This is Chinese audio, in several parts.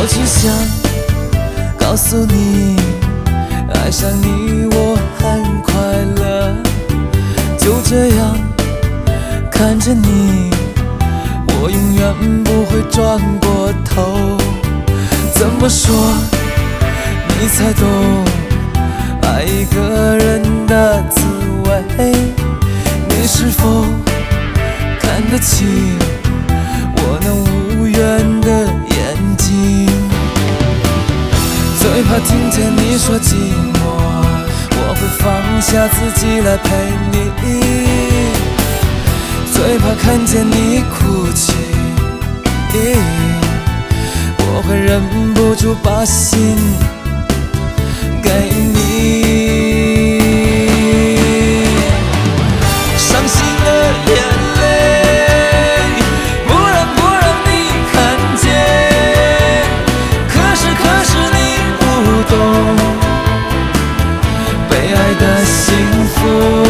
只想告诉你，爱上你我很快乐。就这样看着你，我永远不会转过头。怎么说你才懂爱一个人的滋味？你是否看得清我那无缘的眼睛？最怕听见你说寂寞，我会放下自己来陪你。最怕看见你哭泣，我会忍不住把心给你。伤心的眼泪不让你看见，可是你不懂被爱的幸福。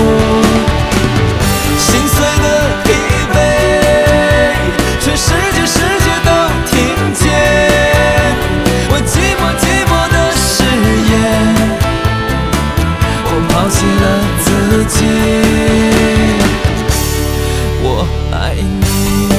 心碎的疲惫，全世界都听见。我寂寞的誓言，我抛弃了自己，我爱你。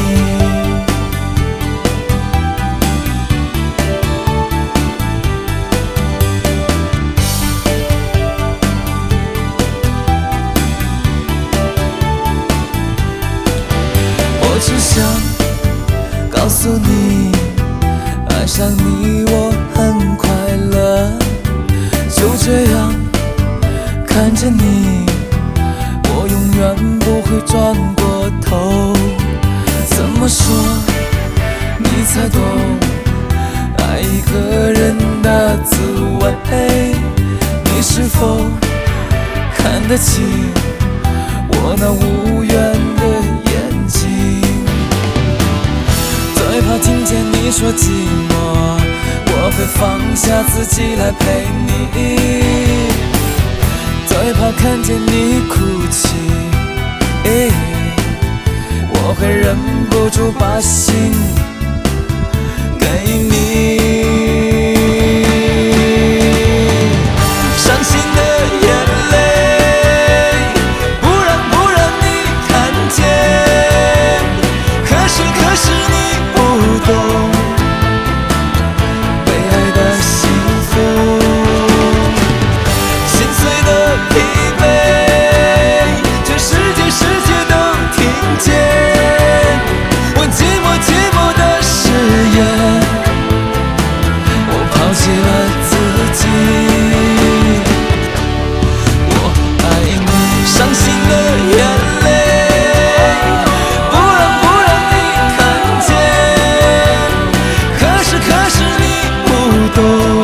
我只想告诉你，爱上你我很快乐。就这样看着你，我永远不会转过头。怎么说你才懂爱一个人的滋味？你是否看得清我那无缘的眼睛？最怕听见你说寂寞，我会放下自己来陪你。最怕看见你哭泣，我会忍不住把心给你。伤心的眼泪不让你看见，可是你不懂被爱的幸福。心碎的疲惫，全世界都听见。我寂寞的誓言，我抛弃了自己，我爱你。伤心的眼泪不让你看见，可是你不懂